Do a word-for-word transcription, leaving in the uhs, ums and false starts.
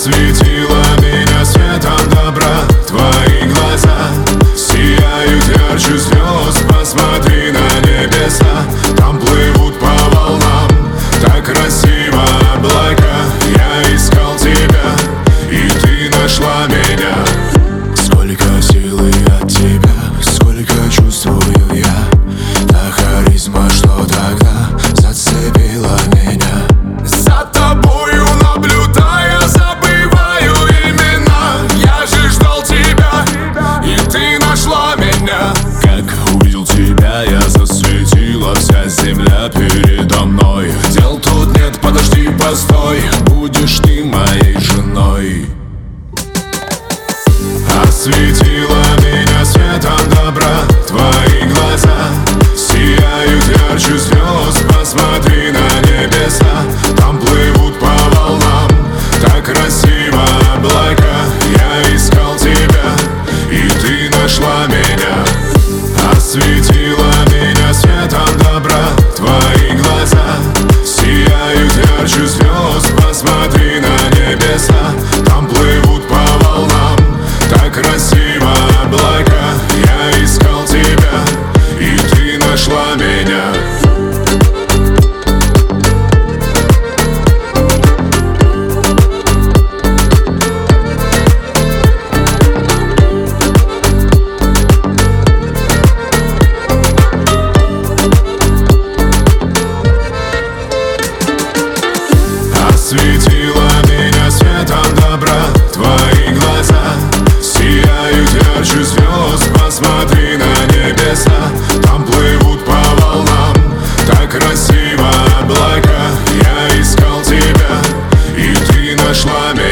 Осветила меня светом добра. Твои глаза сияют ярче звезд. Посмотри на небеса, там плывут по волнам. Так красиво облака. Я искал тебя, и ты нашла меня. Сколько силы от тебя, сколько чувствую я. Та харизма, что тогда зацепила меня. За тобою наблюдая, забываю имена. Я же ждал тебя, и ты нашла меня. Как увидел тебя, я засветила вся земля передо мной. Дел тут нет, подожди, постой, будешь ты моей женой. Осветила меня светом добра. Твои глаза сияют ярче звезд. Посмотри на небеса, там плывут по волнам. Так красиво облака. Я искал тебя, и ты нашла меня. Осветила меня светом добра. Твои глаза сияют ярче звезд. Посмотри на небеса, там плывут по волнам. Так красиво облака. Я искал тебя, и ты нашла меня. Осветила меня светом добра. Твои глаза сияют ярче звезд. Посмотри на небеса, там плывут по волнам. Так красиво облака. Я искал тебя, и ты нашла меня.